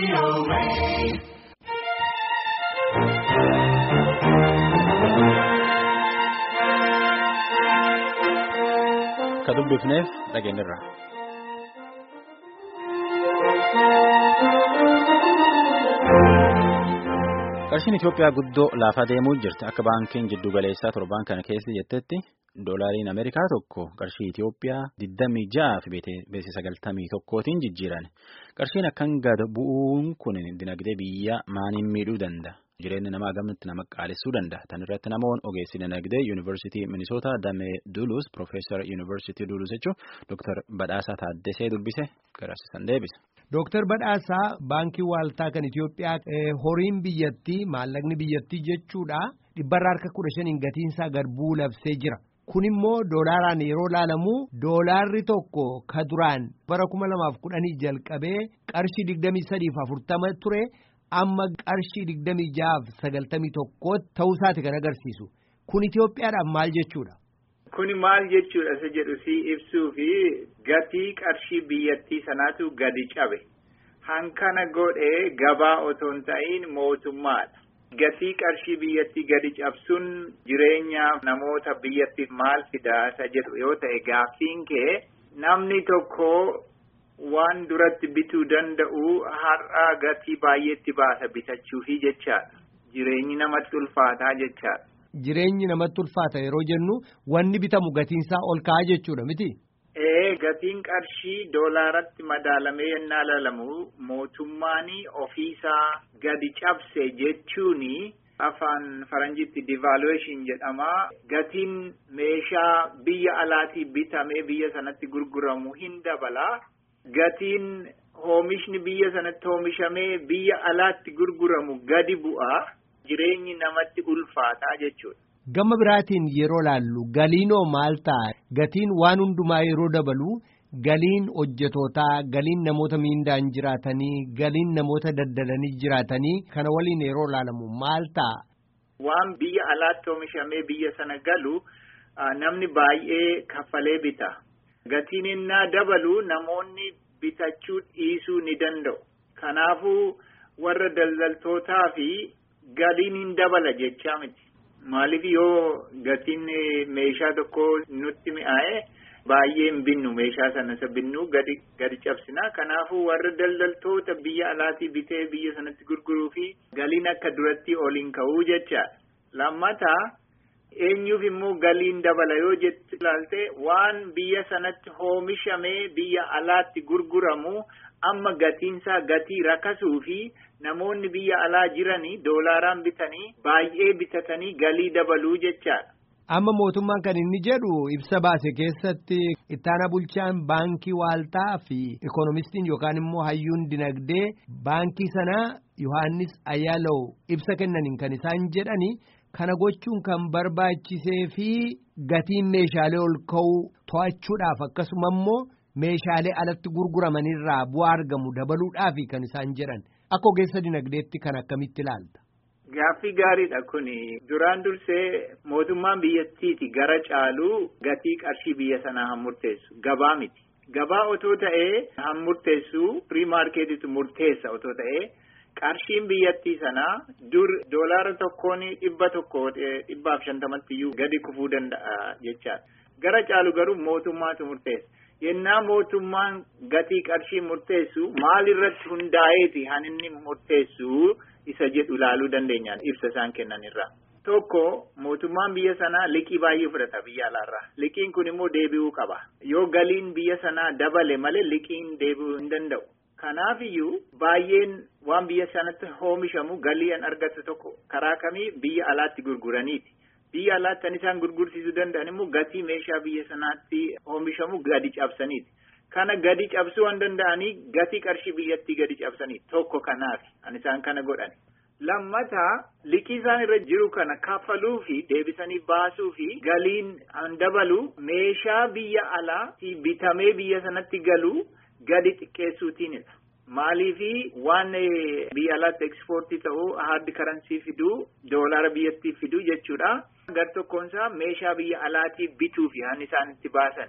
Kadubbifneef dhageenyirra. Qarshiin Itoophiyaa guddoo laafaa deemuu jirti. Akka baankiin jiddu galeessaa torban kana keessa jettetti doolaariin Ameerikaa tokko qarshii Itoophiyaa 26 fi beeksisa 91tiin jijjiiran. Qarshiin akkan gad bu'uun kun dinagdee biyya maaliin miidhuu danda'a? Jireenya namaa gamatti nama qaalessuu danda'a. Tan irratti namoonni ogeessi dinagdee Yuunivarsiitii Minisoota Damee Duluus Profeesar Yuunivarsiitii Duluus jechuun Dr. Badhaasaa Taaddesee dubbise garasiisan deebise. Dr. Badhaasaa baankii waaltaa kan Itoophiyaa horiin biyyattii maallaqni biyyattii jechuudha dhibbarraa harka 15 gatiinsaa gad bu'uu labsee jira. Kun immoo doolaaraan yeroo ilaalamu doolaarri tokko ka duraan bara 2010 jalqabee qarshii 23.40 ture. Amma qarshii 26.91 ta'uusaati kan agarsiisu. Kun Itoophiyaadhaaf maal jechuudha? Kuni maal jechuudha isa jedhu si ibsuu fi gatii qarshii biyyattii sanaatu gadi cabe. Hankana godhee gabaa otoo hin ta'in mootummaadha. Gatii qarshii biyyattii gadi cabsuun jireenya namoota biyyattiif maal fidaa isa jedhu yoo ta'e gaaffiin kee namni tokko waan duratti bituu danda'u har'a gatii baay'eetti baasa bitachuufi jechaadha. Jireenyi namatti ulfaataa jechaadha. Jireenyi namatti ulfaata yeroo jennu wanni bitamu gatiinsaa ol ka'aa jechuudha miti? Gatiin qarshii doolaaratti madaalamee yennaa ilaalamu mootummaan ofiisaa gadi cabse jechuuni afaan faranjiitti devaluation jedhama. Gatiin meeshaa biyya alaatii bitamee biyya sanatti gurguramu hin dabala. Gatiin oomishni biyya sanatti oomishamee biyya alaatti gurguramu gadi bu'a. Jireenyi namatti ulfaataa jechuudha. Gama biraatiin yeroo laallu galiinoo maal ta'a? Gatiin waan hundumaa yeroo dabalu galiin hojjetootaa, galiin namoota miindaan jiraatanii, galiin namoota daddalanii jiraatanii kana waliin yeroo laalamu maal ta'a? Waan biyya alaatti oomishamee biyya sana galu namni baay'ee kaffalee bita. Gatiin innaa dabalu namoonni bitachuu dhiisuu ni danda'u. Kanaafuu warra daldaltootaa fi galiin hin dabala jechaa miti. Maaliif yoo gatiin meeshaa tokko nutti mi'aaye baay'ee hin binnu meeshaa sana isa binnu gadi cabsina. Kanaafuu warra daldaltoota biyya alaatii bitee biyya sanatti gurguruu fi galiin akka duratti oliin ka'uu jecha. Lammataa eenyuuf immoo galiin dabala yoo jettu ilaalte waan biyya sanatti oomishamee biyya alaatti gurguramu amma gatiinsaa gatii rakasuu fi namoonni biyya alaa jiranii doolaaraan bitanii baay'ee bitatanii galii dabaluu jechaadha. Amma mootummaan kan inni jedhu ibsa baase keessatti ittaana bulchaan baankii waaltaa fi ikoonomistiin yookaan immoo hayyuun dinagdee baankii sanaa Yohaannis Ayyaalaw ibsa kennaniin kan isaan jedhani. Kana gochuun kan barbaachisee fi gatiin meeshaalee ol ka'uu to'achuudhaaf akkasuma immoo meeshaalee alatti gurguramanirraa bu'aa argamu dabaluudhaaf kan isaan jedhan. Akka ogeessa dinagdeetti kan akkamitti ilaalta? Gaaffii gaariidha kuni. Duraan dursee mootummaan biyyattiiti gara caalu gatii qarshii biyya sanaa han murteessu. Gabaa miti. Gabaa otoo ta'ee han murteessu firii maarkeetitu murteessa otoo ta'ee. Qarshiin biyyattii sanaa dur doolaara tokkoon 150 iyyuu gadi kufuu danda'a jechaadha. Gara caalu garuu mootummaatu murteessa. Yennaa mootummaan gatii qarshii murteessu maal irratti hundaa'eeti han inni murteessu isa jedhu ilaaluu dandeenyaan ibsa isaan kennanirraa. Tokko mootummaan biyya sanaa liqii baay'ee fudhata biyya alaarraa. Liqiin kun immoo deebi'uu qaba. Yoo galiin biyya sanaa dabale malee liqiin deebi'uu hin danda'u. Kanaafiyyuu baay'een waan biyya sanatti oomishamu galiin argatu tokko karaa kamii biyya alaatti gurguraniiti. Biyya alaatti kan isaan gurgursiisuu danda'an immoo gatii meeshaa biyya sanaatti oomishamu gadi cabsaniiti. Kana gadi cabsuu waan danda'anii gatii qarshii biyyattii gadi cabsanii tokko kanaaf kan isaan kana godhan. Lammataa liqii isaan irra jiru kana kaffaluu fi deebisanii baasuu fi galiin dabalu meeshaa biyya alaatti bitamee biyya sanatti galu gadi xiqqeessuutiinidha. Maaliifi waan biyya alaatti ekspoortii ta'uu hard currency fiduu doolaara biyyattii fiduu jechuudha. Gar tokkoonsaa meeshaa biyya alaatii bituu fi han isaan itti baasan.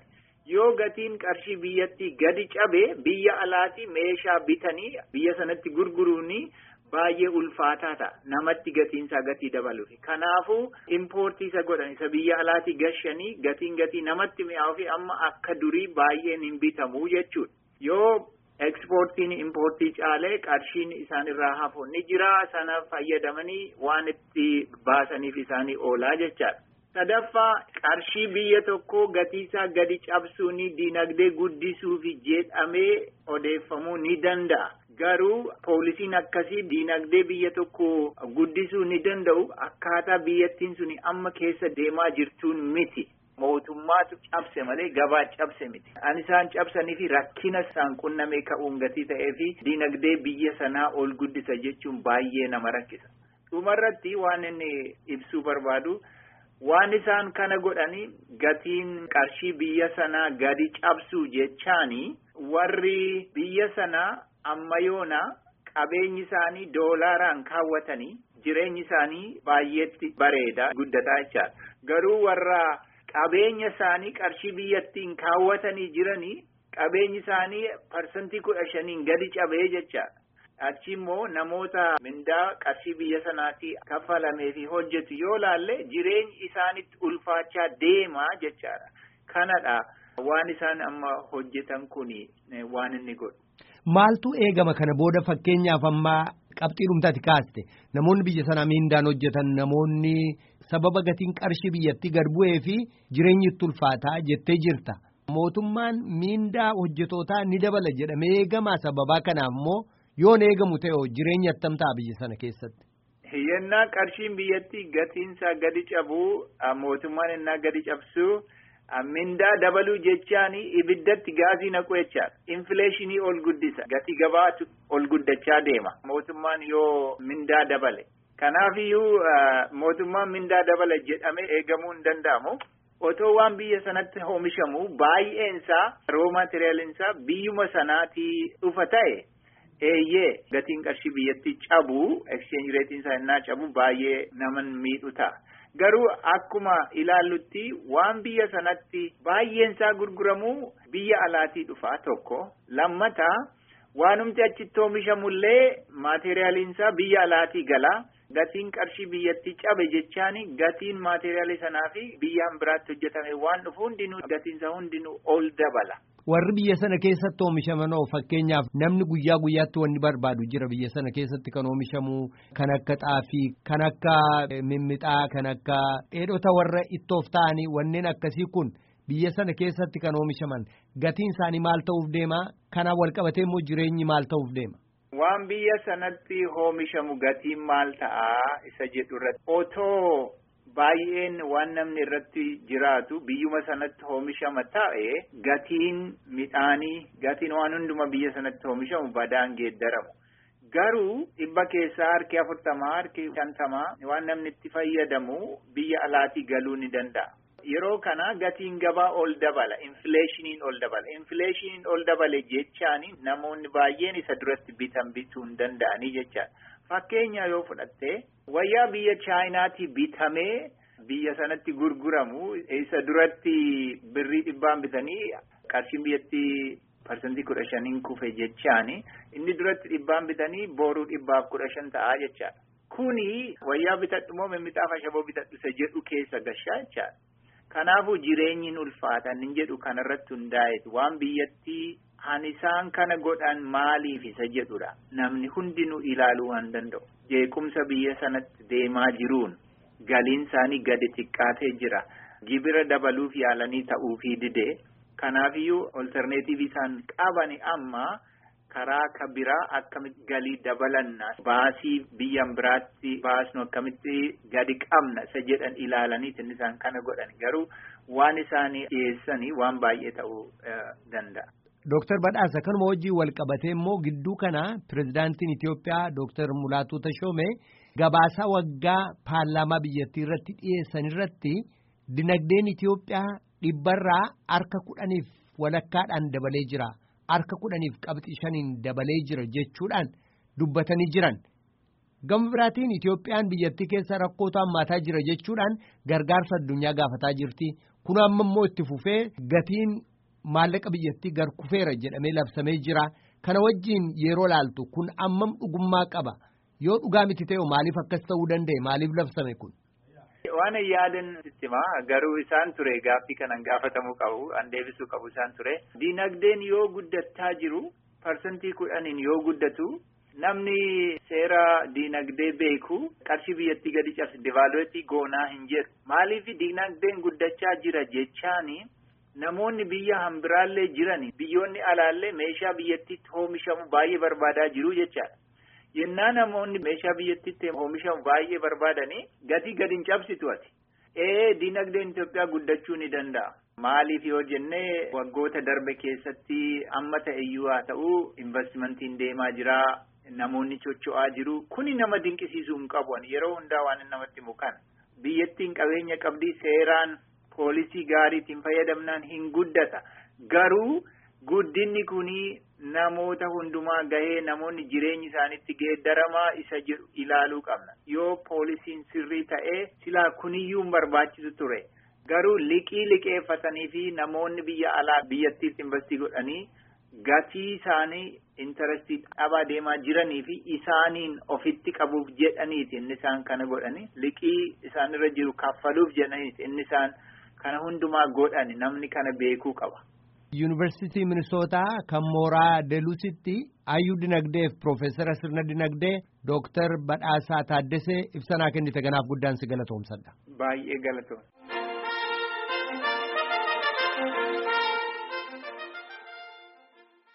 yoo gatiin qarshii biyyattii gadi cabe biyya alaati meeshaa bitanii biyya sanatti gurguruuni baay'ee ulfaataa ta'a. Namatti gatiinsaa gatii dabaluufi. Kanaafuu impoortii isa godhan isa biyya alaati gashanii gatii namatti mi'aawuu fi amma akka durii baay'een hin bitamu jechuudha. Yoo ekspoortiin impoortii caalee qarshiin isaan irraa hafu ni jira sana fayyadamanii waan itti baasaniif isaanii oolaa jechaadha. Sadaffaa qarshii biyya tokko gatiisaa gadi cabsuun dinagdee guddisuuf jedhamee odeeffamuu ni danda'a. Garuu poolisiin akkasii dinagdee biyya tokko guddisuu ni danda'u akkaataa biyyattiin suni amma keessa deemaa jirtuun miti. Mootummaatu cabse malee gabaa cabse miti. Ani isaan cabsanii fi rakkina isaan qunnamee ka'uun gatii ta'ee fi dinagdee biyya sanaa ol guddisa jechuun baay'ee nama rakkisa. Dhumarratti waan inni ibsuu barbaadu waan isaan kana godhanii gatiin qarshii biyya sanaa gadi cabsuu jechaanii warri biyya sanaa amma yoona qabeenyi isaanii doolaaraan kaawwatanii jireenyi isaanii baay'eetti bareeda guddataa jechaadha. Garuu warra qabeenya isaanii qarshii biyyattiin kaawwatanii jiranii qabeenyi isaanii parsantii 15 gadi cabee jechaadha. Achi immoo namoota mindaa qarshii biyya sanaatii kaffalamee fi hojjetu yoo laalle jireenyi isaanitti ulfaachaa deemaa jechaadha. Kanadha waan isaan amma hojjetan kuni waan inni godhu. Maaltu eegama kana booda fakkeenyaaf amma qabxii dhumtaati kaaste namoonni biyya sanaa mindaan hojjetan namoonni sababa gatiin qarshii biyyattii gad bu'ee fi jireenyi itti ulfaataa jettee jirta. Mootummaan mindaa hojjetootaa ni dabala jedhamee eegamaa sababaa kanaaf immoo yoon eegamu ta'e jireenya attam ta'a biyya sana keessatti. Yennaa qarshiin biyyattii gatiinsaa gadi cabuu mootummaan yennaa gadi cabsuu mindaa dabaluu jechaani ibiddatti gaazii naqu jechaadha. Infileeshinii ol guddisa. Gatii gabaatu ol guddachaa deema. Mootummaan yoo mindaa dabale. Kanaafiyyuu mootummaan mindaa dabale jedhamee eegamuu hin danda'amu. Otoo waan biyya sanatti oomishamu baay'eensaa roo maateriyaaliinsaa biyyuma sanaatii dhufa ta'e eeyyee gatiin qarshii biyyattii cabu exchange rateeinsaa innaa cabu baay'ee nama miidhu ta'a. Garuu akkuma ilaallutti waan biyya sanatti baay'eensaa gurguramu biyya alaatii dhufaa tokko lammata waanumti achitti oomishamullee maateriyaaliinsaa biyya alaatii galaa gatiin qarshii biyyattii cabe jechaani gatiin maateriyaalii sanaa fi biyyaan biraatti hojjetame waan dhufu hundinuu gatiinsaa hundinuu ol dabala. Warri biyya sana keessatti oomishaman fakkeenyaaf namni guyyaa guyyaatti wanni barbaadu jira biyya sana keessatti kan oomishamu kan akka xaafii kan akka mimmixaa kan akka dheedhota warra ittoof ta'anii wanneen akkasii kun biyya sana keessatti kan oomishaman gatiin isaanii maal ta'uuf deema kana wal qabatee immoo jireenyi maal ta'uuf deema. Waan biyya sanatti oomishamu gatiin maal ta'a isa jedhu irratti otoo baay'een waan namni irratti jiraatu biyyuma sanatti oomishama ta'e gatiin midhaanii gatiin waan hunduma biyya sanatti oomishamu badaan geeddaramu. Garuu dhibba keessaa harki 40 harki 50 waan namni itti fayyadamu biyya alaatii galuu ni danda'a. Yeroo kana gatiin gabaa ol dabala, infleeshiniin ol dabala. Infleeshiniin ol dabale jechaani namoonni baay'een isa duratti bituu hin danda'anii jechaadha. Fakkeenya yoo fudhatte wayyaa biyya Chaayinaatii bitamee biyya sanatti gurguramu isa duratti birrii 100 bitanii qarshiin biyyatti parsantii 15 kufe jechaani inni duratti 100 bitanii boruu 115 ta'aa jechaadha. Kuni wayyaa bitadhu moo mimmixaa ashaboo bitadhu isa jedhu keessa gashaa jechaadha. Kanaafuu jireenyi ulfaatan hin jedhu kanarratti hundaa'etu waan biyyattii isaan kana godhan maaliif isa jedhudha. Namni hundinuu ilaaluu waan danda'u. Jeequmsa biyya sanatti deemaa jiruun galiin isaanii gadi xiqqaatee jira. Gibira dabaluuf yaalanii ta'uufii didee. Kanaafiyyuu olterneetiivii isaan qaban amma karaa kabiraa akkamitti galii dabalanna baasii biyyan biraatti baasnu akkamitti gadi qabna isa jedhan ilaalaniitiin isaan kana godhan garuu waan isaanii dhiyeessanii waan baay'ee ta'uu danda'a. Dr. Badhaasa kanuma wajjin wal qabatee immoo gidduu kana pirezidaantiin Itiyoophiyaa Dr. Mulaatuu Tashoomee gabaasa waggaa paarlaamaa biyyattii irratti dhiyeessan irratti dinagdeen Itiyoophiyaa dhibbarraa harka 10 walakkaadhaan dabalee jira. Harka 10 qabxii 5 dabalee jira jechuudhaan dubbatanii jiran. Gama biraatiin Itiyoophiyaan biyyattii keessa rakkootu hammaataa jira jechuudhaan gargaarsa addunyaa gaafataa jirti. Kun amma immoo itti fufee gatiin maallaqa biyyattii gar kufeera jedhamee labsamee jira. Kana wajjin yeroo laaltu kun ammam dhugummaa qaba? Yoo dhugaa miti ta'e maaliif akkas ta'uu danda'e? Maaliif labsame kun? Waan yaadan sistimaa garuu isaan ture gaaffii kanan gaafatamuu qabu an deebisuu qabu isaan ture. Diinagdeen yoo guddataa jiru parsantii 10 yoo guddatu namni seera diinagdee beeku qarshii biyyattii gadi cabse devaluetii goonaa hin jedhu. Maaliif diinagdeen guddachaa jira jechaani namoonni biyya hambiraallee jirani biyyoonni alaallee meeshaa biyyattiitti oomishamu baay'ee barbaadaa jiru jechaadha. Yennaa namoonni meeshaa biyyattiitti oomishamu baay'ee barbaadanii gatii gadi hin cabsitu ati. Diinagdeen Itoophiyaa guddachuu ni danda'a. Maaliif yoo jennee waggoota darbe keessatti amma ta'eyyuu haa ta'u investimentiin deemaa jira. Namoonni chocho'aa jiru. Kuni nama dinqisiisuu hin qabu. Yeroo hundaa waan namatti mukan. Biyyattiin qabeenya qabdii seeraan poolisii gaariitiin fayyadamnaan hin guddata. Garuu guddinni kuni namoota hundumaa gahee namoonni jireenyi isaanitti geeddaramaa isa jedhu ilaaluu qabna. Yoo poolisiin sirrii ta'ee silaa kuniyyuu hin barbaachisu ture. Garuu liqii liqeeffatanii fi namoonni biyya alaa biyyattiitti investii godhanii gatii isaanii intarestii dhabaa deemaa jiranii fi isaaniin ofitti qabuuf jedhaniiti inni isaan kana godhani. Liqii isaanirra jiru kaffaluuf jedhaniiti inni isaan kana hundumaa godhani namni kana beekuu qaba. Yuunivarsiitii Minisootaa kan mooraa Deelusitti hayyuu dinagdeef Piroofeesara sirna dinagdee Dooktar Badhaasaa Taaddesee ibsa kennite kanaaf guddaan si galatoomsadha. Baay'ee galatoomsa.